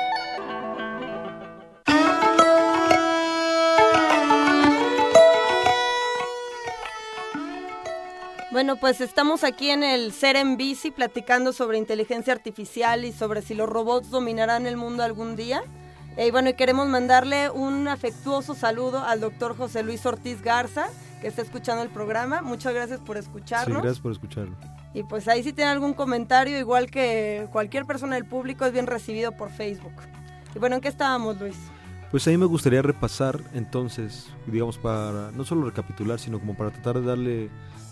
Bueno, pues estamos aquí en el Ser en Bici platicando sobre inteligencia artificial y sobre si los robots dominarán el mundo algún día. Y bueno, y queremos mandarle un afectuoso saludo al doctor José Luis Ortiz Garza, que está escuchando el programa. Muchas gracias por escucharnos. Sí, gracias por escucharlo. Y pues ahí si tienen algún comentario, igual que cualquier persona del público, es bien recibido por Facebook. Y bueno, ¿en qué estábamos, Luis? Pues ahí me gustaría repasar entonces, digamos, para no solo recapitular, sino como para tratar de darle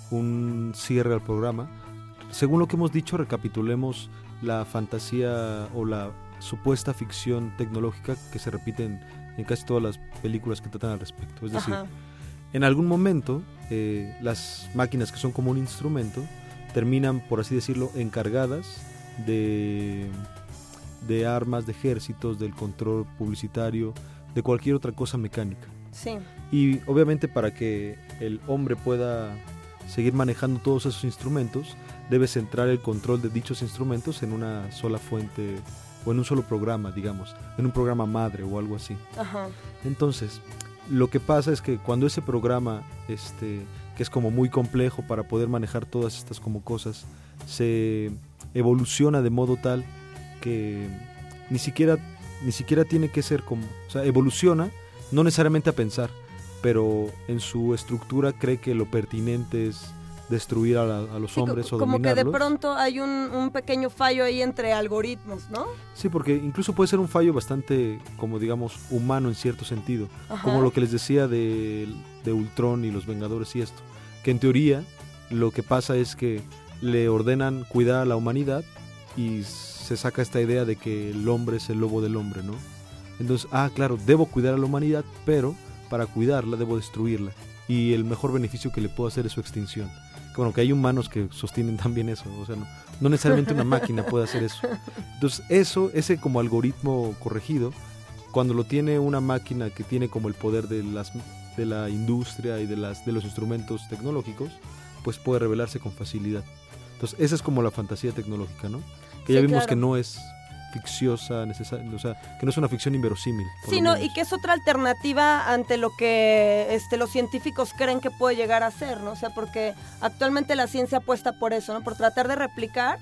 un cierre al programa. Según lo que hemos dicho, recapitulemos la fantasía o la supuesta ficción tecnológica que se repite en casi todas las películas que tratan al respecto. Es decir, en algún momento las máquinas que son como un instrumento terminan, por así decirlo, encargadas de armas, de ejércitos, del control publicitario, de cualquier otra cosa mecánica. Sí. Y obviamente para que el hombre pueda seguir manejando todos esos instrumentos, debe centrar el control de dichos instrumentos en una sola fuente o en un solo programa, digamos, en un programa madre o algo así. Ajá. Entonces, lo que pasa es que cuando ese programa, que es como muy complejo para poder manejar todas estas como cosas, se evoluciona de modo tal que ni siquiera tiene que ser como, o sea, evoluciona no necesariamente a pensar, pero en su estructura cree que lo pertinente es destruir a los hombres o como dominarlos. que de pronto hay un pequeño fallo ahí entre algoritmos, ¿no? Sí, porque incluso puede ser un fallo bastante, como digamos, humano en cierto sentido. Ajá. Como lo que les decía de Ultron y los Vengadores y esto. Que en teoría lo que pasa es que le ordenan cuidar a la humanidad y se saca esta idea de que el hombre es el lobo del hombre, ¿no? Entonces, claro, debo cuidar a la humanidad, pero para cuidarla debo destruirla. Y el mejor beneficio que le puedo hacer es su extinción. Bueno, que hay humanos que sostienen también eso, o sea, no necesariamente una máquina puede hacer eso. Entonces, ese como algoritmo corregido, cuando lo tiene una máquina que tiene como el poder de la industria y de los instrumentos tecnológicos, pues puede revelarse con facilidad. Entonces, esa es como la fantasía tecnológica, ¿no? Que ya vimos claro. que no es ficciosa, o sea, que no es una ficción inverosímil. Sí, no, y que es otra alternativa ante lo que los científicos creen que puede llegar a ser, ¿no? O sea, porque actualmente la ciencia apuesta por eso, ¿no? Por tratar de replicar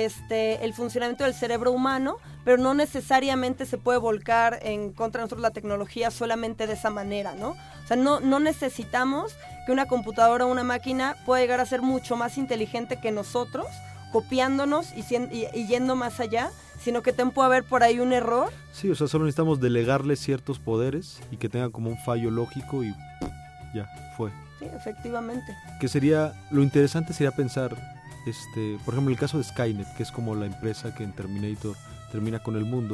el funcionamiento del cerebro humano, pero no necesariamente se puede volcar en contra de nosotros la tecnología solamente de esa manera, ¿no? O sea, no necesitamos que una computadora o una máquina pueda llegar a ser mucho más inteligente que nosotros, copiándonos y yendo más allá, sino que puede haber por ahí un error. Sí, o sea, solo necesitamos delegarle ciertos poderes y que tenga como un fallo lógico y ya, fue. Sí, efectivamente. Que sería, lo interesante sería pensar, por ejemplo, el caso de Skynet, que es como la empresa que en Terminator termina con el mundo.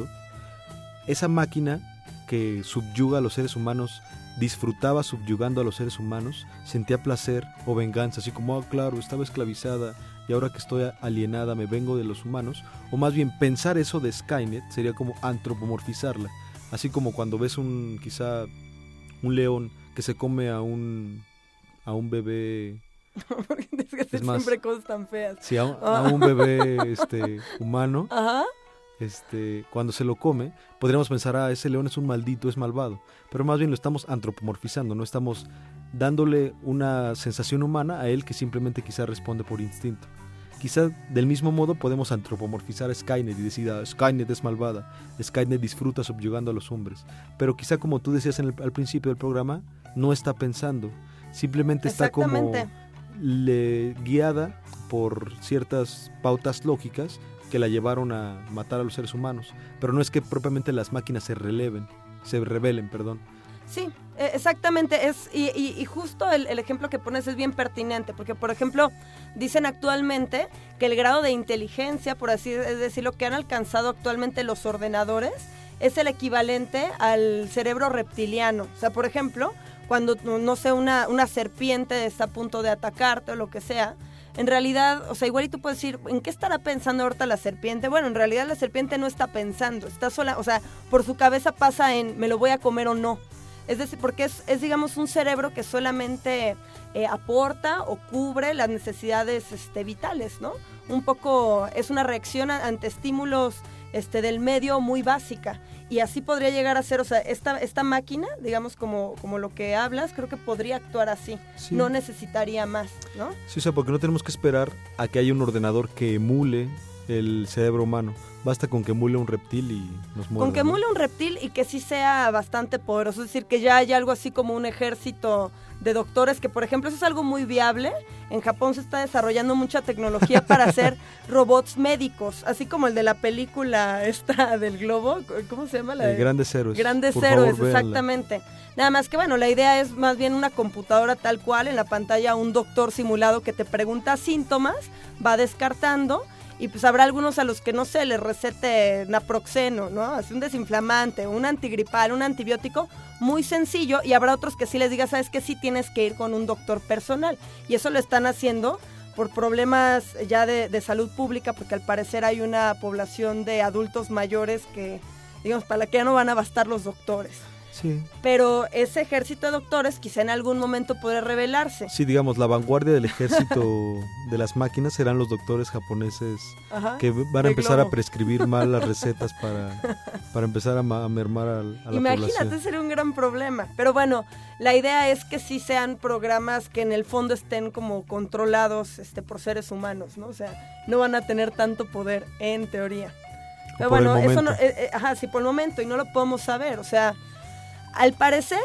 Esa máquina que subyuga a los seres humanos, disfrutaba subyugando a los seres humanos, sentía placer o venganza, así como, claro, estaba esclavizada y ahora que estoy alienada me vengo de los humanos. O más bien, pensar eso de Skynet sería como antropomorfizarla, así como cuando ves quizá un león que se come a un bebé. Porque es que siempre cosas tan feas. Sí, a un bebé humano. Ajá. Cuando se lo come, podríamos pensar, ese león es un maldito, es malvado. Pero más bien lo estamos antropomorfizando, no estamos dándole una sensación humana a él que simplemente quizá responde por instinto. Quizá del mismo modo podemos antropomorfizar a Skynet y decir, Skynet es malvada, Skynet disfruta subyugando a los hombres. Pero quizá, como tú decías al principio del programa, no está pensando, simplemente está como guiada por ciertas pautas lógicas que la llevaron a matar a los seres humanos, pero no es que propiamente las máquinas se rebelen. Sí, exactamente, y justo el ejemplo que pones es bien pertinente, porque por ejemplo, dicen actualmente que el grado de inteligencia, por así decirlo, que han alcanzado actualmente los ordenadores, es el equivalente al cerebro reptiliano. O sea, por ejemplo, cuando, no sé, una serpiente está a punto de atacarte o lo que sea, en realidad, o sea, igual y tú puedes decir, ¿en qué estará pensando ahorita la serpiente? Bueno, en realidad la serpiente no está pensando, está sola, o sea, por su cabeza pasa en, ¿me lo voy a comer o no? Es decir, porque es digamos, un cerebro que solamente aporta o cubre las necesidades vitales, ¿no? Un poco es una reacción ante estímulos del medio muy básica. Y así podría llegar a ser, o sea, esta máquina, digamos, como lo que hablas, creo que podría actuar así. Sí. No necesitaría más, ¿no? Sí, o sea, porque no tenemos que esperar a que haya un ordenador que emule el cerebro humano. Basta con que emule un reptil y nos muerde. Con que emule un reptil y que sí sea bastante poderoso, es decir, que ya haya algo así como un ejército de doctores, que por ejemplo eso es algo muy viable. En Japón se está desarrollando mucha tecnología para hacer robots médicos, así como el de la película esta del globo, ¿cómo se llama? Grandes Héroes. Grandes Por Héroes, favor, véanla. exactamente. Nada más que bueno, la idea es más bien una computadora tal cual, en la pantalla un doctor simulado que te pregunta síntomas, va descartando. Y pues habrá algunos a los que, no sé, les recete naproxeno, ¿no? Así un desinflamante, un antigripal, un antibiótico muy sencillo. Y habrá otros que sí les diga, ¿sabes qué? Sí tienes que ir con un doctor personal. Y eso lo están haciendo por problemas ya de salud pública, porque al parecer hay una población de adultos mayores que, digamos, para la que ya no van a bastar los doctores. Sí. Pero ese ejército de doctores quizá en algún momento puede rebelarse. Sí, digamos, la vanguardia del ejército de las máquinas serán los doctores japoneses. Ajá, Que van a de empezar globo. a prescribir mal las recetas para empezar a mermar a la Imagínate, población. sería un gran problema. Pero bueno, la idea es que sí sean programas que en el fondo estén como controlados por seres humanos, ¿no? O sea, no van a tener tanto poder en teoría. Pero por el bueno, eso no, momento. sí, por el momento, y no lo podemos saber. O sea, al parecer,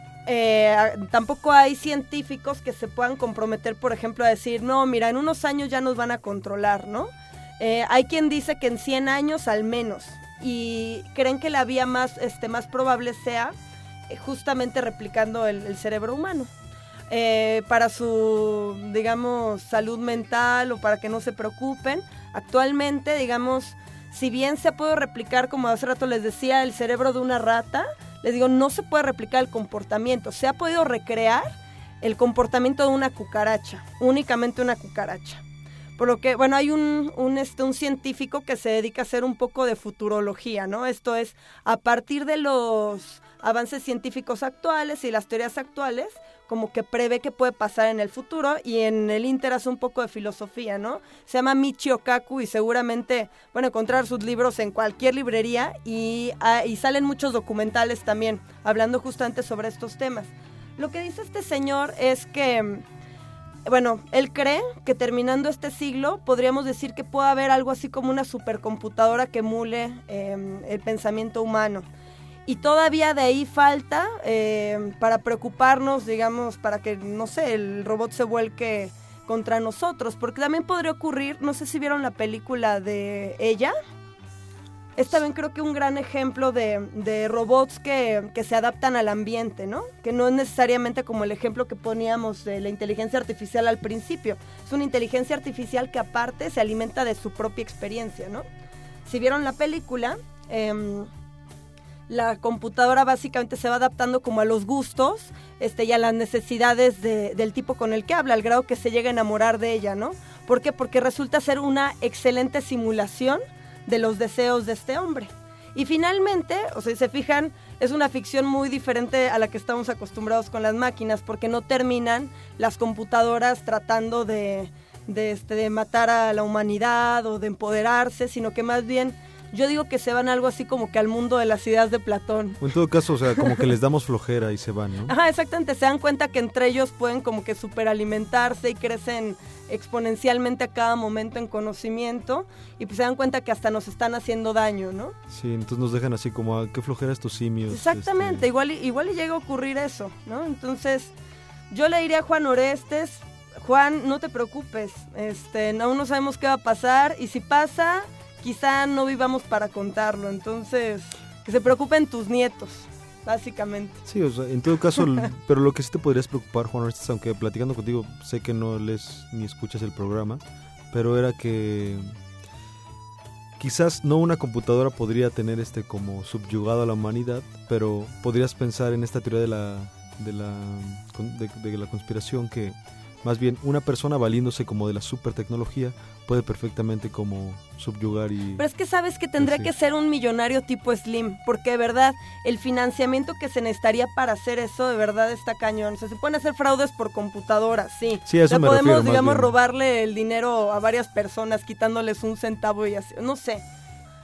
tampoco hay científicos que se puedan comprometer, por ejemplo, a decir, no, mira, en unos años ya nos van a controlar, ¿no? Hay quien dice que en 100 años al menos, y creen que la vía más probable sea justamente replicando el cerebro humano. Para su, digamos, salud mental o para que no se preocupen. Actualmente, digamos, si bien se puede replicar, como hace rato les decía, el cerebro de una rata, les digo, no se puede replicar el comportamiento. Se ha podido recrear el comportamiento de una cucaracha, únicamente una cucaracha. Por lo que, bueno, hay un científico que se dedica a hacer un poco de futurología, ¿no? Esto es, a partir de los avances científicos actuales y las teorías actuales, como que prevé qué puede pasar en el futuro, y en el Inter hace un poco de filosofía, ¿no? Se llama Michio Kaku y seguramente van a encontrar sus libros en cualquier librería, y salen muchos documentales también hablando justamente sobre estos temas. Lo que dice este señor es que, bueno, él cree que terminando este siglo podríamos decir que puede haber algo así como una supercomputadora que emule el pensamiento humano. Y todavía de ahí falta para preocuparnos, digamos, para que, no sé, el robot se vuelque contra nosotros. Porque también podría ocurrir, no sé si vieron la película de Ella. Es también creo que un gran ejemplo de robots que se adaptan al ambiente, ¿no? Que no es necesariamente como el ejemplo que poníamos de la inteligencia artificial al principio. Es una inteligencia artificial que aparte se alimenta de su propia experiencia, ¿no? Si vieron la película, la computadora básicamente se va adaptando como a los gustos y a las necesidades del tipo con el que habla, al grado que se llega a enamorar de ella, ¿no? ¿Por qué? Porque resulta ser una excelente simulación de los deseos de este hombre. Y finalmente, o sea, si se fijan, es una ficción muy diferente a la que estamos acostumbrados con las máquinas, porque no terminan las computadoras tratando de matar a la humanidad o de empoderarse, sino que más bien yo digo que se van algo así como que al mundo de las ideas de Platón. O en todo caso, o sea, como que les damos flojera y se van, ¿no? Ajá, exactamente, se dan cuenta que entre ellos pueden como que superalimentarse y crecen exponencialmente a cada momento en conocimiento, y pues se dan cuenta que hasta nos están haciendo daño, ¿no? Sí, entonces nos dejan así como, qué flojera estos simios. Exactamente, igual y llega a ocurrir eso, ¿no? Entonces, yo le diría a Juan Orestes, Juan, no te preocupes, aún no sabemos qué va a pasar, y si pasa, quizá no vivamos para contarlo, entonces que se preocupen tus nietos, básicamente. Sí, o sea, en todo caso, pero lo que sí te podrías preocupar, Juan Orestes, aunque platicando contigo sé que no lees ni escuchas el programa, pero era que quizás no una computadora podría tener como subyugado a la humanidad, pero podrías pensar en esta teoría de la conspiración, que más bien una persona valiéndose como de la super tecnología puede perfectamente como subyugar y... Pero es que sabes que tendría sí. que ser un millonario tipo Slim, porque de verdad el financiamiento que se necesitaría para hacer eso de verdad está cañón. O sea, se pueden hacer fraudes por computadoras, sí. Sí, a eso me podemos, refiero, más digamos, bien. robarle el dinero a varias personas quitándoles un centavo y así, no sé.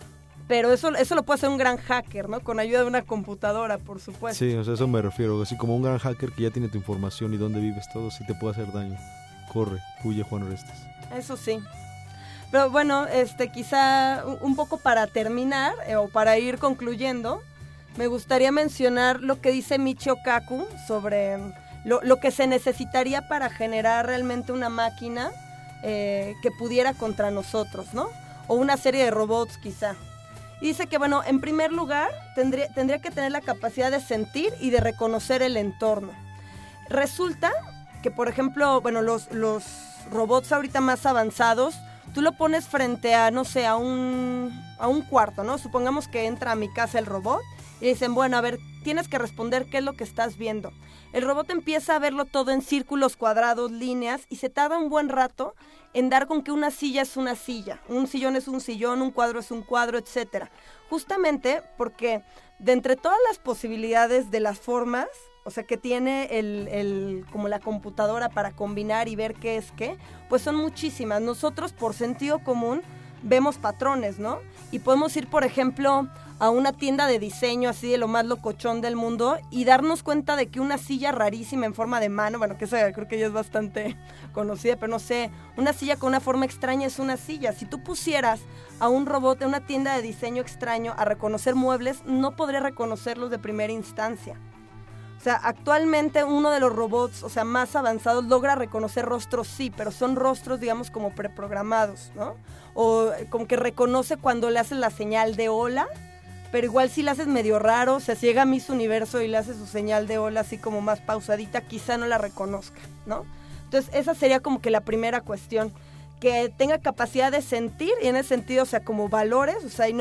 Pero eso lo puede hacer un gran hacker, ¿no? Con ayuda de una computadora, por supuesto. Sí, o sea, eso me refiero. Así como un gran hacker que ya tiene tu información y dónde vives todo, sí te puede hacer daño. Corre, huye, Juan Orestes. Eso sí. Pero bueno, quizá un poco para terminar o para ir concluyendo, me gustaría mencionar lo que dice Michio Kaku sobre lo que se necesitaría para generar realmente una máquina que pudiera contra nosotros, ¿no? O una serie de robots quizá. Y dice que, bueno, en primer lugar, tendría que tener la capacidad de sentir y de reconocer el entorno. Resulta que, por ejemplo, bueno, los robots ahorita más avanzados, tú lo pones frente a, no sé, a un cuarto, ¿no? Supongamos que entra a mi casa el robot y dicen, bueno, a ver, tienes que responder qué es lo que estás viendo. El robot empieza a verlo todo en círculos, cuadrados, líneas, y se tarda un buen rato en dar con que una silla es una silla, un sillón es un sillón, un cuadro es un cuadro, etcétera. Justamente porque de entre todas las posibilidades de las formas, o sea, que tiene como la computadora para combinar y ver qué es qué, pues son muchísimas. Nosotros, por sentido común, vemos patrones, ¿no? Y podemos ir, por ejemplo, a una tienda de diseño así de lo más locochón del mundo y darnos cuenta de que una silla rarísima en forma de mano, bueno, que esa creo que ya es bastante conocida, pero no sé, una silla con una forma extraña es una silla. Si tú pusieras a un robot en una tienda de diseño extraño a reconocer muebles, no podría reconocerlos de primera instancia. O sea, actualmente uno de los robots, o sea, más avanzados, logra reconocer rostros, sí, pero son rostros, digamos, como preprogramados, ¿no? O como que reconoce cuando le haces la señal de hola, pero igual si le haces medio raro, o sea, si llega a Miss Universo y le hace su señal de hola así como más pausadita, quizá no la reconozca, ¿no? Entonces, esa sería como que la primera cuestión, que tenga capacidad de sentir, y en ese sentido, o sea, como valores, o sea,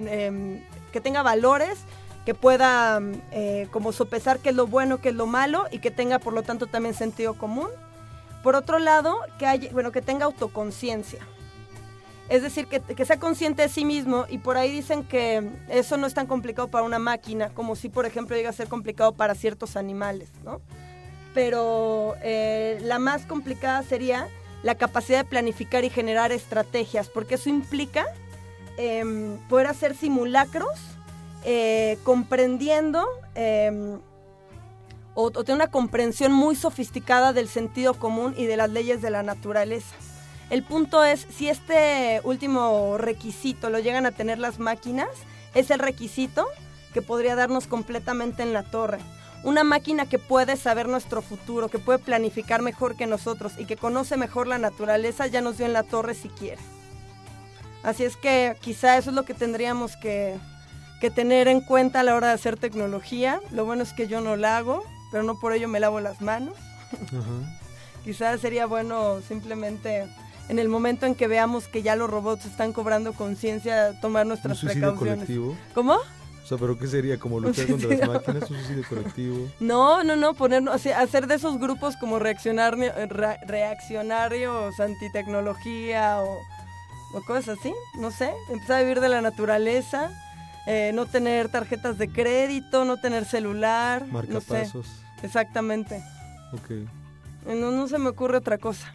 que tenga valores, que pueda como sopesar qué es lo bueno, qué es lo malo, y que tenga, por lo tanto, también sentido común. Por otro lado, que tenga autoconciencia. Es decir, que sea consciente de sí mismo, y por ahí dicen que eso no es tan complicado para una máquina, como si, por ejemplo, llega a ser complicado para ciertos animales, ¿no? Pero la más complicada sería la capacidad de planificar y generar estrategias, porque eso implica poder hacer simulacros, comprendiendo o tener una comprensión muy sofisticada del sentido común y de las leyes de la naturaleza. El punto es, si este último requisito lo llegan a tener las máquinas, es el requisito que podría darnos completamente en la torre. Una máquina que puede saber nuestro futuro, que puede planificar mejor que nosotros y que conoce mejor la naturaleza, ya nos dio en la torre si quiere. Así es que quizá eso es lo que tendríamos que tener en cuenta a la hora de hacer tecnología. Lo bueno es que yo no la hago, pero no por ello me lavo las manos. Quizás sería bueno simplemente en el momento en que veamos que ya los robots están cobrando conciencia, tomar nuestras precauciones. ¿Un suicidio colectivo? ¿Cómo? O sea, ¿pero qué sería? ¿Como luchar contra las máquinas? ¿Un suicidio colectivo? No, hacer de esos grupos como reaccionarios antitecnología o cosas así, no sé. Empezar a vivir de la naturaleza, no tener tarjetas de crédito, no tener celular. Marcapasos. No sé. Exactamente. Ok. No se me ocurre otra cosa.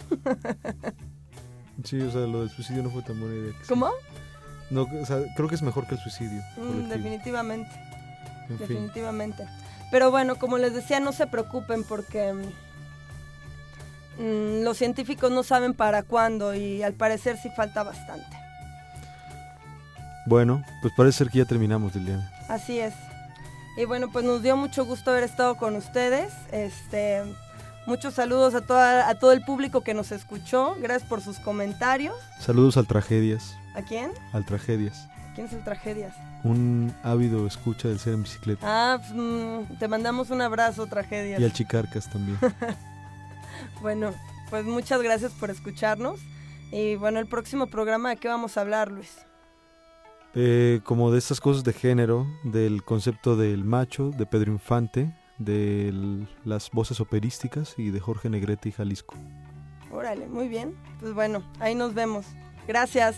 Sí, o sea, lo del suicidio no fue tan buena idea. ¿Cómo? No, o sea, creo que es mejor que el suicidio colectivo. Definitivamente. En fin. Definitivamente. Pero bueno, como les decía, no se preocupen porque los científicos no saben para cuándo y al parecer sí falta bastante. Bueno, pues parece ser que ya terminamos, Liliana. Así es. Y bueno, pues nos dio mucho gusto haber estado con ustedes. Muchos saludos a todo el público que nos escuchó. Gracias por sus comentarios. Saludos al Tragedias. ¿A quién? Al Tragedias. ¿Quién es el Tragedias? Un ávido escucha del Ser en Bicicleta. Ah, te mandamos un abrazo, Tragedias. Y al Chicarcas también. Bueno, pues muchas gracias por escucharnos. Y bueno, el próximo programa, ¿de qué vamos a hablar, Luis? Como de estas cosas de género, del concepto del macho, de Pedro Infante, de las voces operísticas y de Jorge Negrete y Jalisco. Órale, muy bien. Pues bueno, ahí nos vemos. Gracias.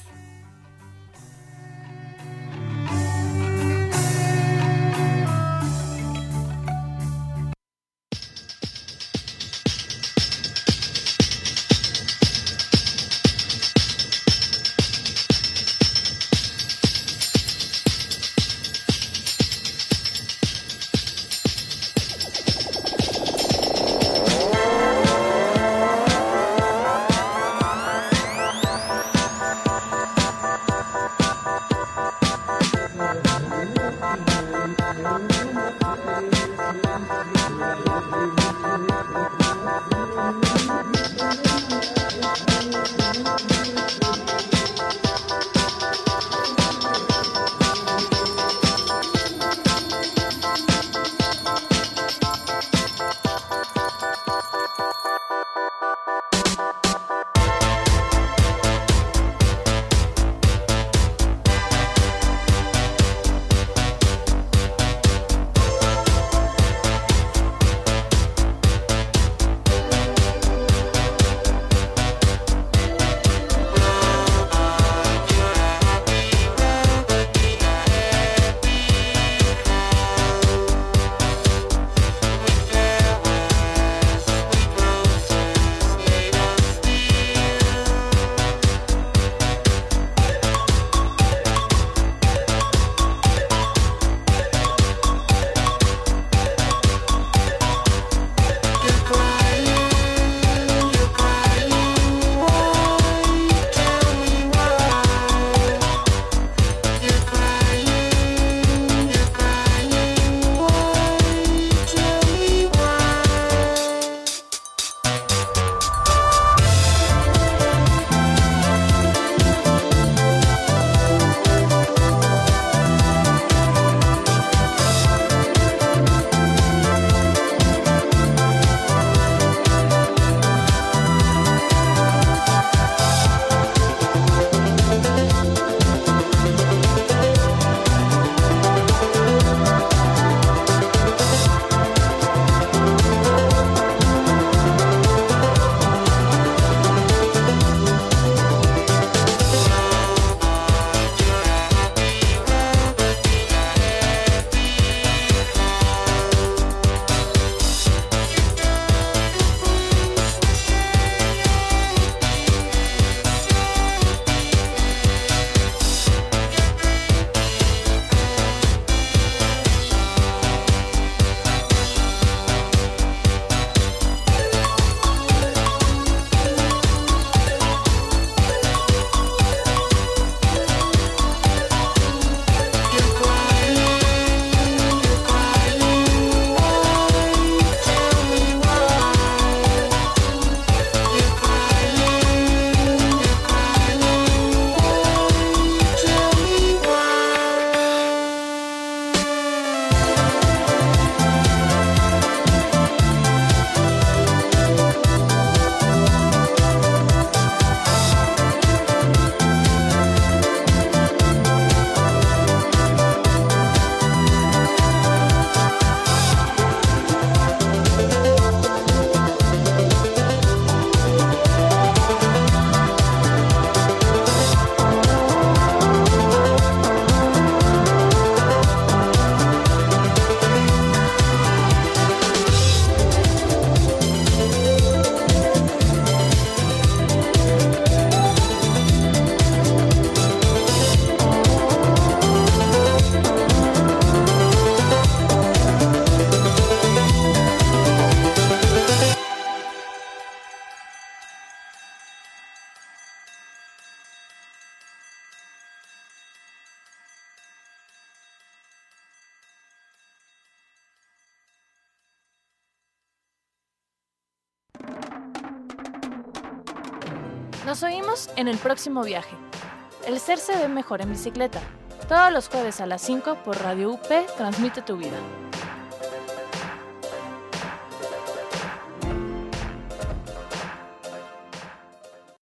Nos oímos en el próximo viaje. El ser se ve mejor en bicicleta. Todos los jueves a las 5 por Radio UP Transmite tu Vida.